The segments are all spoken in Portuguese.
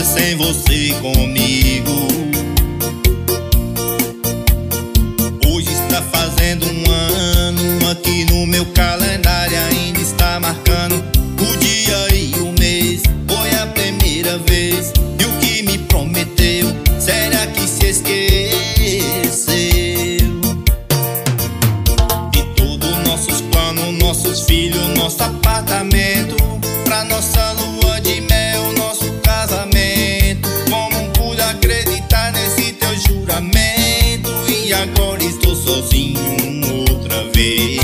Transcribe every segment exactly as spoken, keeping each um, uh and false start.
vida sem você comigo. Hoje está fazendo um ano, aqui no meu calendário ainda está marcando o dia e o mês. Foi a primeira vez, e o que me prometeu, será que se esqueceu? De todos nossos planos, nossos filhos, nosso apartamento, pra nossa lua de mel, nosso casamento. Como pude acreditar nesse teu juramento? E agora estou sozinho outra vez.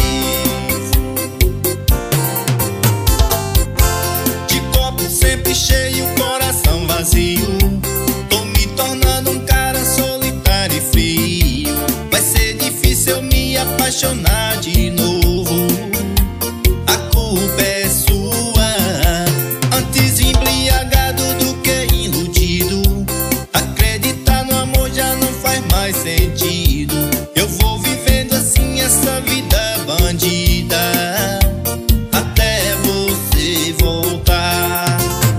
De copo sempre cheio, coração vazio, tô me tornando um cara solitário e frio. Vai ser difícil eu me apaixonar de novo. A culpa é sua. Antes embriagado do que iludido, acreditar no amor já não faz mais sentido. Eu vou vivendo assim essa vida bandida, até você voltar.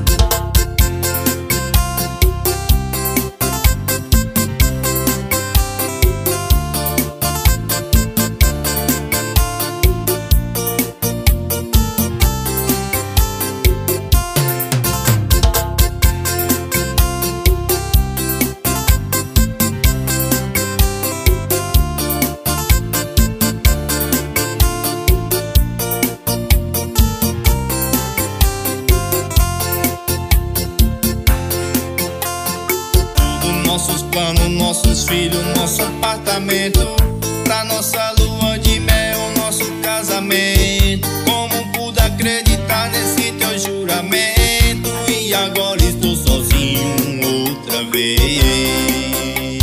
Nossos planos, nossos filhos, nosso apartamento, pra nossa lua de mel, nosso casamento. Como pude acreditar nesse teu juramento? E agora estou sozinho outra vez.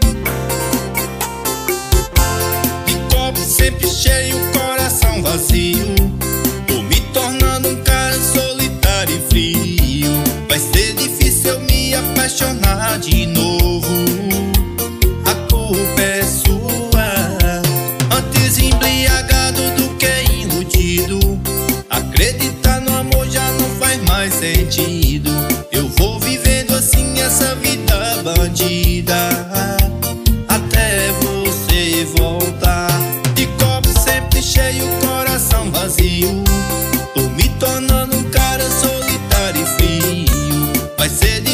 De copo sempre cheio, coração vazio, tô me tornando um cara solitário e frio. Vai ser difícil eu me apaixonar de novo. A culpa é sua. Antes embriagado do que iludido, acreditar no amor já não faz mais sentido. Eu vou vivendo assim essa vida bandida, até você voltar. De copo sempre cheio, coração vazio, tô me tornando um cara solitário e frio. Vai ser difícil